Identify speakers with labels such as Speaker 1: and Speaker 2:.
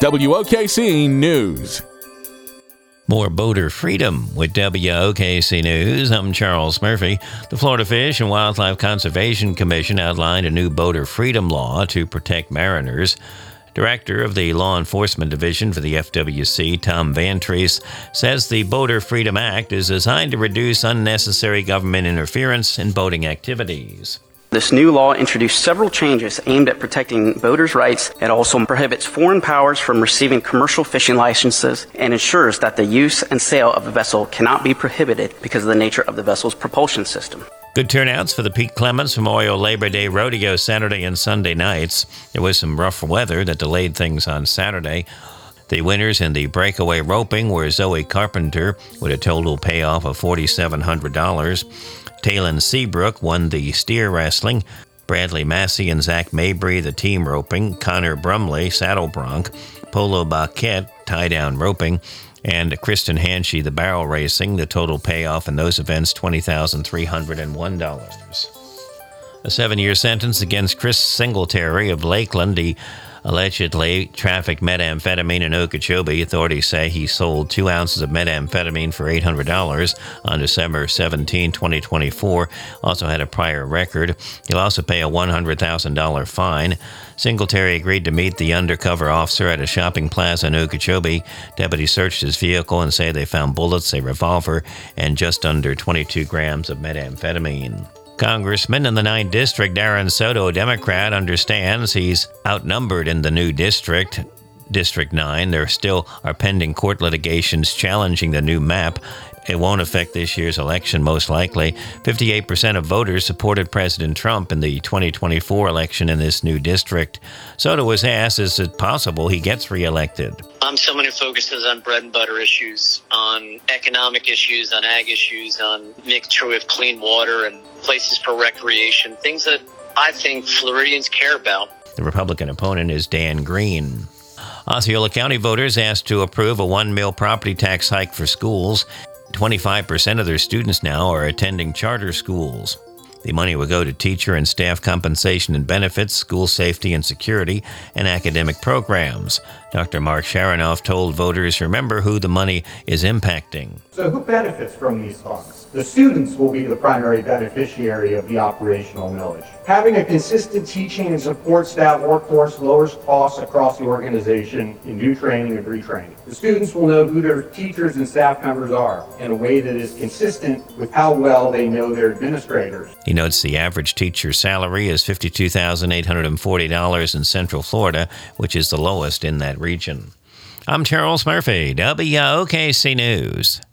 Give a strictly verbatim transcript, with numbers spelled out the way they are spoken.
Speaker 1: W O K C News.
Speaker 2: More boater freedom with W O K C News. I'm Charles Murphy. The Florida Fish and Wildlife Conservation Commission outlined a new boater freedom law to protect mariners. Director of the Law Enforcement Division for the F W C, Tom Vantrease, says the Boater Freedom Act is designed to reduce unnecessary government interference in boating activities.
Speaker 3: This new law introduced several changes aimed at protecting boaters' rights. It also prohibits foreign powers from receiving commercial fishing licenses and ensures that the use and sale of a vessel cannot be prohibited because of the nature of the vessel's propulsion system.
Speaker 2: Good turnouts for the Pete Clements Memorial Labor Day Rodeo Saturday and Sunday nights. There was some rough weather that delayed things on Saturday. The winners in the breakaway roping were Zoe Carpenter with a total payoff of four thousand seven hundred dollars. Talon Seabrook won the steer wrestling. Bradley Massey and Zach Mabry, the team roping. Connor Brumley, saddle bronc. Polo Baquette, tie-down roping. And Kristen Hanshy, the barrel racing. The total payoff in those events, twenty thousand three hundred one dollars. A seven-year sentence against Chris Singletary of Lakeland. He allegedly trafficked methamphetamine in Okeechobee. Authorities say he sold two ounces of methamphetamine for eight hundred dollars on December seventeenth, twenty twenty-four. Also had a prior record. He'll also pay a one hundred thousand dollars fine. Singletary agreed to meet the undercover officer at a shopping plaza in Okeechobee. Deputies searched his vehicle and say they found bullets, a revolver, and just under twenty-two grams of methamphetamine. Congressman in the ninth District, Darren Soto, a Democrat, understands he's outnumbered in the new district, District nine. There still are pending court litigations challenging the new map. It won't affect this year's election, most likely. fifty-eight percent of voters supported President Trump in the twenty twenty-four election in this new district. Soto was asked, is it possible he gets reelected?
Speaker 4: I'm someone who focuses on bread and butter issues, on economic issues, on ag issues, on making sure we have clean water and places for recreation, things that I think Floridians care about.
Speaker 2: The Republican opponent is Dan Green. Osceola County voters asked to approve a one mil property tax hike for schools. twenty-five percent of their students now are attending charter schools. The money will go to teacher and staff compensation and benefits, school safety and security, and academic programs. Doctor Mark Sharonoff told voters, remember who the money is impacting.
Speaker 5: So who benefits from these funds? The students will be the primary beneficiary of the operational millage. Having a consistent teaching and support staff workforce lowers costs across the organization in new training and retraining. The students will know who their teachers and staff members are in a way that is consistent with how well they know their administrators.
Speaker 2: He notes the average teacher salary is fifty-two thousand eight hundred forty dollars in Central Florida, which is the lowest in that region. I'm Charles Murphy, W O K C News.